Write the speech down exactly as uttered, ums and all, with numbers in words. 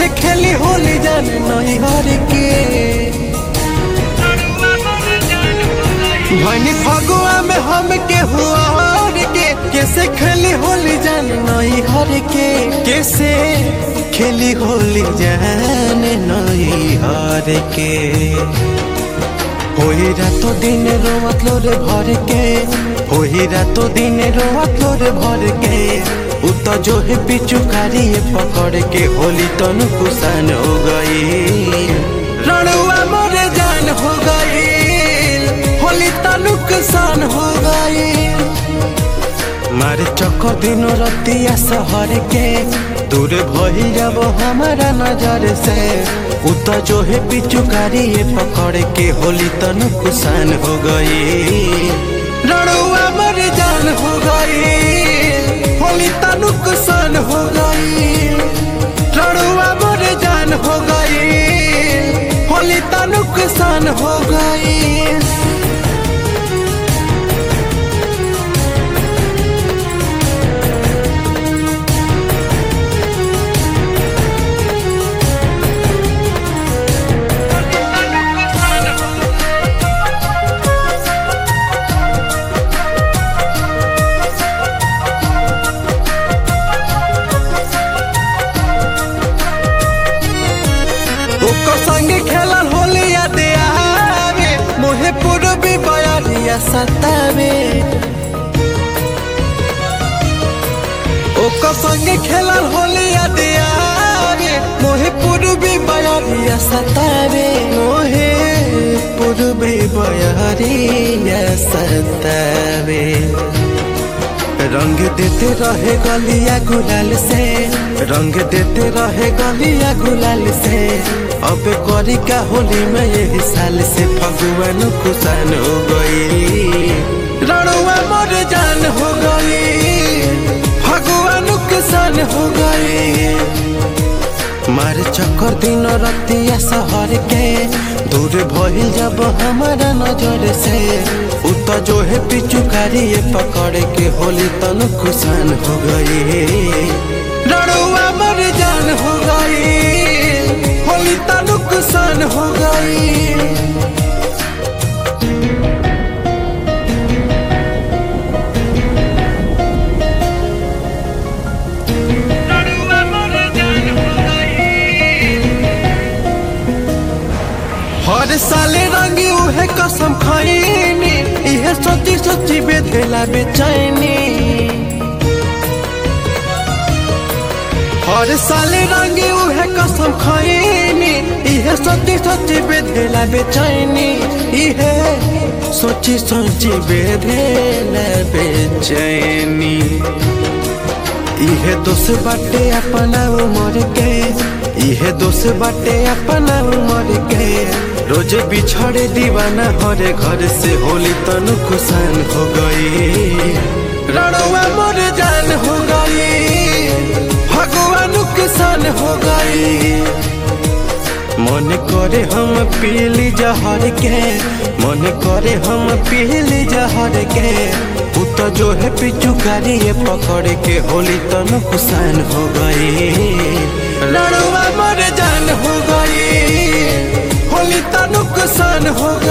कैसे खेली होली जान नहीं हर के भनी फगुआ में हम के हुआ के कैसे खेली होली जान नहीं हर के कैसे खेली होली जान नहीं हर के होई रातो दिन रोवत लोरे भर के होई रातो दिन रोवत लोरे भर के उत जो है पिचुकारी पकड़ के होली तनु कुसान हो गई रणुआ मोरे जान हो गई होली तनु कुसान हो गई मारे चक्कर दिन रतिया शहर के दूर भई जब हमारा नजर से उत जो है पिचुकारी पकड़ के होली तनु कुसान हो गई रणुआ मोरे जान हो गई होली तनु कुसान हो गई रणुआ मोरे जान हो गई होली तनु कुसान हो गई। संगे खेलन होली याद आवे मोहे पूर्वी बयारिया सतावे ओको संगे खेलन होली याद आवे मोहे पूर्वी बयारिया सतावे मोहे पूर्वी बयारिया सतावे रंग देते रहे गलिया गुलाल से रंग देते रहे गलिया गुलाल से अब करी का होली में यही साल से फगुआन कुसान हो गई रणुआ मोर जान हो गई फगुआन कुसान हो गई मार चक्कर दिन रतिया शहर के दूर भइल जब हमारा नजर से उत जो है पिचुकारी पकड़ के होली तनु कुसान हो गई रणुआ मोर जान हो गई होली तनु कुसान हो गई। हर साले रंगी उहे कसम खाईनी इहे सोची सोची बेधेला बेचैनी हर साले रंगी उहे कसम खाईनी इहे सोची सोची बेधेला बेचैनी इहे सोची सोची बेधेला बेचैनी इहे दोष बाटे अपना उमर के इहे दोष बाटे अपना उमर के रोज बिछड़े दीवाना हरे घर से होली तनु कुसान हो गई रणुआ मोर जान हो गई भगवान कुसान हो गई मन करे हम पीली जहर के मन करे हम पीली जहर के उत जो है पिचुकारी पकड़ के होली तनु कुसान हो गई रणुआ मोर जान हो गई होली तनु कुसान हो